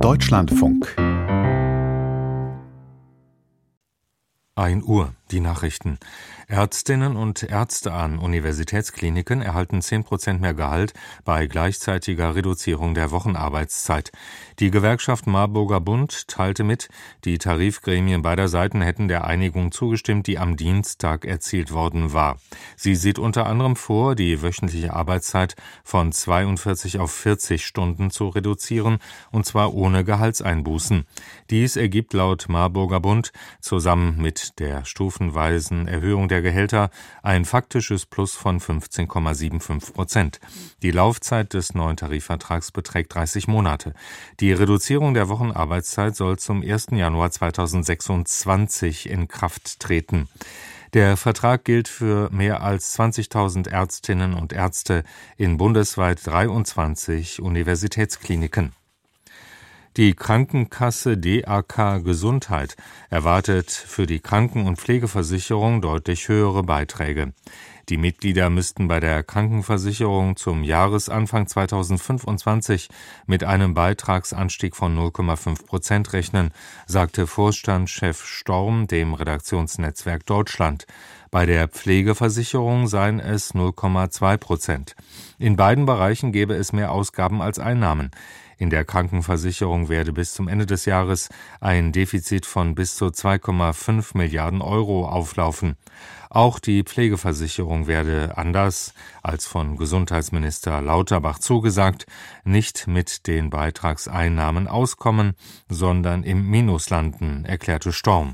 Deutschlandfunk. 1 Uhr, die Nachrichten. Ärztinnen und Ärzte an Universitätskliniken erhalten 10% mehr Gehalt bei gleichzeitiger Reduzierung der Wochenarbeitszeit. Die Gewerkschaft Marburger Bund teilte mit, die Tarifgremien beider Seiten hätten der Einigung zugestimmt, die am Dienstag erzielt worden war. Sie sieht unter anderem vor, die wöchentliche Arbeitszeit von 42 auf 40 Stunden zu reduzieren, und zwar ohne Gehaltseinbußen. Dies ergibt laut Marburger Bund zusammen mit der stufenweisen Erhöhung der Gehälter ein faktisches Plus von 15,75%. Die Laufzeit des neuen Tarifvertrags beträgt 30 Monate. Die Reduzierung der Wochenarbeitszeit soll zum 1. Januar 2026 in Kraft treten. Der Vertrag gilt für mehr als 20.000 Ärztinnen und Ärzte in bundesweit 23 Universitätskliniken. Die Krankenkasse DAK Gesundheit erwartet für die Kranken- und Pflegeversicherung deutlich höhere Beiträge. Die Mitglieder müssten bei der Krankenversicherung zum Jahresanfang 2025 mit einem Beitragsanstieg von 0,5% rechnen, sagte Vorstandschef Storm dem Redaktionsnetzwerk Deutschland. Bei der Pflegeversicherung seien es 0,2%. In beiden Bereichen gäbe es mehr Ausgaben als Einnahmen. In der Krankenversicherung werde bis zum Ende des Jahres ein Defizit von bis zu 2,5 Milliarden Euro auflaufen. Auch die Pflegeversicherung werde, anders als von Gesundheitsminister Lauterbach zugesagt, nicht mit den Beitragseinnahmen auskommen, sondern im Minus landen, erklärte Storm.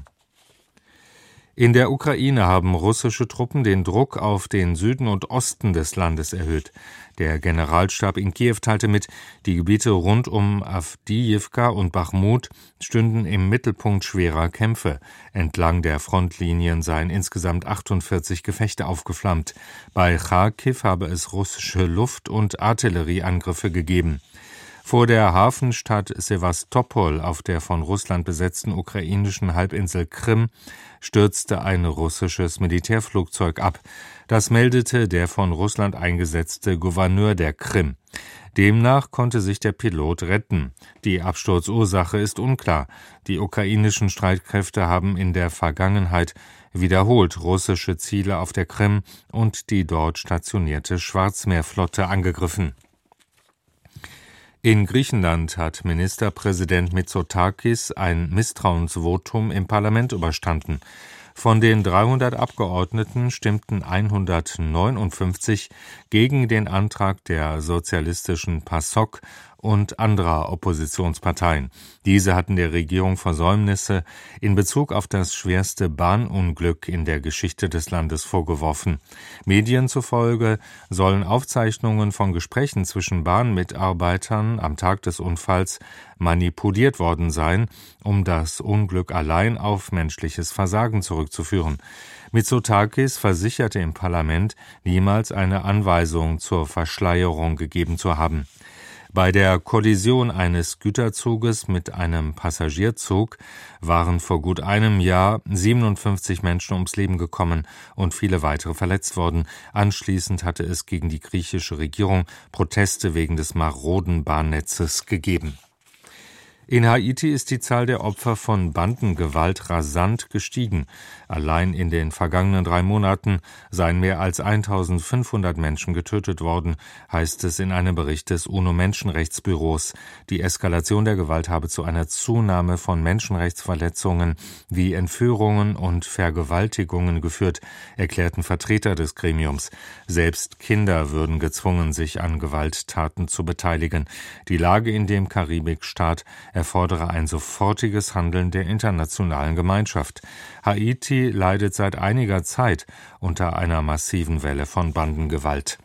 In der Ukraine haben russische Truppen den Druck auf den Süden und Osten des Landes erhöht. Der Generalstab in Kiew teilte mit, die Gebiete rund um Awdijewka und Bachmut stünden im Mittelpunkt schwerer Kämpfe. Entlang der Frontlinien seien insgesamt 48 Gefechte aufgeflammt. Bei Charkiw habe es russische Luft- und Artillerieangriffe gegeben. Vor der Hafenstadt Sewastopol auf der von Russland besetzten ukrainischen Halbinsel Krim stürzte ein russisches Militärflugzeug ab. Das meldete der von Russland eingesetzte Gouverneur der Krim. Demnach konnte sich der Pilot retten. Die Absturzursache ist unklar. Die ukrainischen Streitkräfte haben in der Vergangenheit wiederholt russische Ziele auf der Krim und die dort stationierte Schwarzmeerflotte angegriffen. In Griechenland hat Ministerpräsident Mitsotakis ein Misstrauensvotum im Parlament überstanden. Von den 300 Abgeordneten stimmten 159 gegen den Antrag der sozialistischen PASOK und anderer Oppositionsparteien. Diese hatten der Regierung Versäumnisse in Bezug auf das schwerste Bahnunglück in der Geschichte des Landes vorgeworfen. Medien zufolge sollen Aufzeichnungen von Gesprächen zwischen Bahnmitarbeitern am Tag des Unfalls manipuliert worden sein, um das Unglück allein auf menschliches Versagen zurückzuführen. Mitsotakis versicherte im Parlament, niemals eine Anweisung zur Verschleierung gegeben zu haben. Bei der Kollision eines Güterzuges mit einem Passagierzug waren vor gut einem Jahr 57 Menschen ums Leben gekommen und viele weitere verletzt worden. Anschließend hatte es gegen die griechische Regierung Proteste wegen des maroden Bahnnetzes gegeben. In Haiti ist die Zahl der Opfer von Bandengewalt rasant gestiegen. Allein in den vergangenen 3 Monaten seien mehr als 1.500 Menschen getötet worden, heißt es in einem Bericht des UNO-Menschenrechtsbüros. Die Eskalation der Gewalt habe zu einer Zunahme von Menschenrechtsverletzungen wie Entführungen und Vergewaltigungen geführt, erklärten Vertreter des Gremiums. Selbst Kinder würden gezwungen, sich an Gewalttaten zu beteiligen. Die Lage in dem Karibikstaat erfordere ein sofortiges Handeln der internationalen Gemeinschaft. Haiti leidet seit einiger Zeit unter einer massiven Welle von Bandengewalt.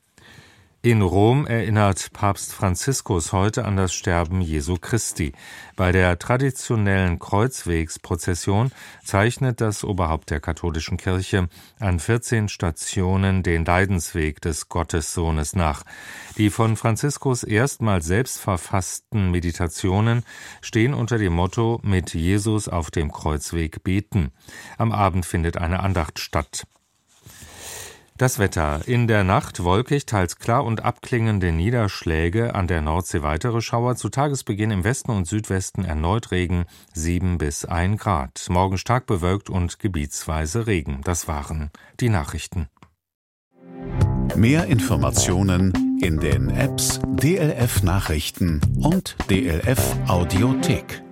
In Rom erinnert Papst Franziskus heute an das Sterben Jesu Christi. Bei der traditionellen Kreuzwegsprozession zeichnet das Oberhaupt der katholischen Kirche an 14 Stationen den Leidensweg des Gottessohnes nach. Die von Franziskus erstmals selbst verfassten Meditationen stehen unter dem Motto „Mit Jesus auf dem Kreuzweg beten“. Am Abend findet eine Andacht statt. Das Wetter. In der Nacht wolkig, teils klar und abklingende Niederschläge, an der Nordsee weitere Schauer, zu Tagesbeginn im Westen und Südwesten erneut Regen, 7 bis 1 Grad. Morgen stark bewölkt und gebietsweise Regen. Das waren die Nachrichten. Mehr Informationen in den Apps DLF Nachrichten und DLF Audiothek.